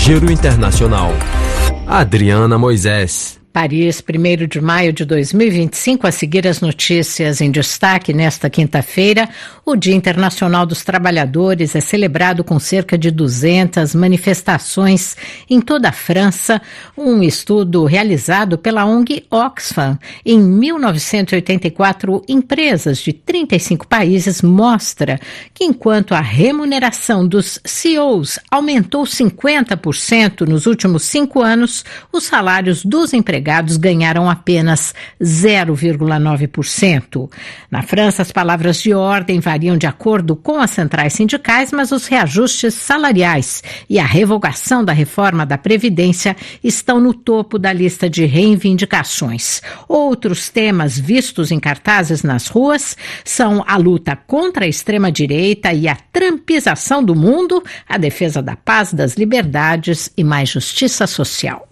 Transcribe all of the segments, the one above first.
Giro Internacional. Adriana Moisés. Paris, 1º de maio de 2025, a seguir as notícias em destaque nesta quinta-feira. O Dia Internacional dos Trabalhadores é celebrado com cerca de 200 manifestações em toda a França. Um estudo realizado pela ONG Oxfam em 1984, empresas de 35 países mostra que enquanto a remuneração dos CEOs aumentou 50% nos últimos 5 anos, os salários dos empregados ganharam apenas 0,9%. Na França, as palavras de ordem variam de acordo com as centrais sindicais, mas os reajustes salariais e a revogação da reforma da Previdência estão no topo da lista de reivindicações. Outros temas vistos em cartazes nas ruas são a luta contra a extrema-direita e a trumpização do mundo, a defesa da paz, das liberdades e mais justiça social.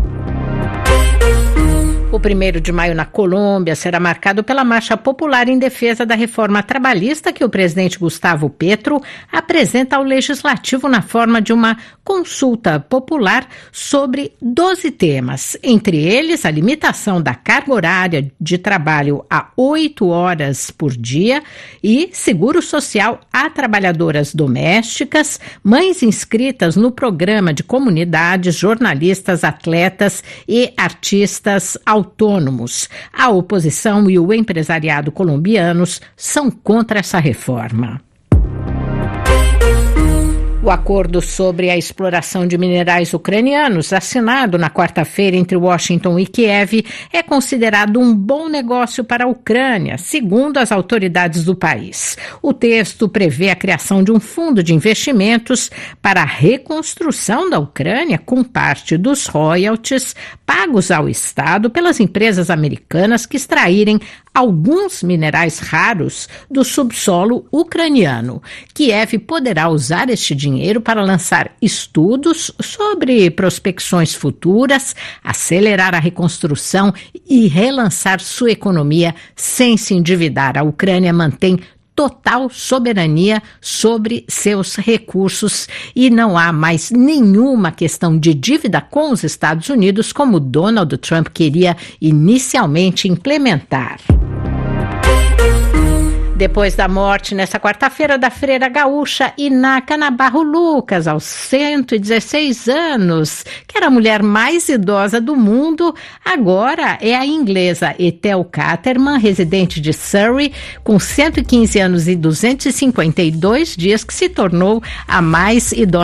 O 1º de maio na Colômbia será marcado pela marcha popular em defesa da reforma trabalhista que o presidente Gustavo Petro apresenta ao legislativo na forma de uma consulta popular sobre 12 temas, entre eles a limitação da carga horária de trabalho a 8 horas por dia e seguro social a trabalhadoras domésticas, mães inscritas no programa de comunidades, jornalistas, atletas e artistas autônomos. A oposição e o empresariado colombianos são contra essa reforma. O acordo sobre a exploração de minerais ucranianos, assinado na quarta-feira entre Washington e Kiev, é considerado um bom negócio para a Ucrânia, segundo as autoridades do país. O texto prevê a criação de um fundo de investimentos para a reconstrução da Ucrânia, com parte dos royalties pagos ao Estado pelas empresas americanas que extraírem alguns minerais raros do subsolo ucraniano. Kiev poderá usar este dinheiro para lançar estudos sobre prospecções futuras, acelerar a reconstrução e relançar sua economia sem se endividar. A Ucrânia mantém total soberania sobre seus recursos e não há mais nenhuma questão de dívida com os Estados Unidos, como Donald Trump queria inicialmente implementar. Depois da morte, nesta quarta-feira, da freira gaúcha Inaka Nabarro Lucas, aos 116 anos, que era a mulher mais idosa do mundo, agora é a inglesa Ethel Caterman, residente de Surrey, com 115 anos e 252 dias, que se tornou a mais idosa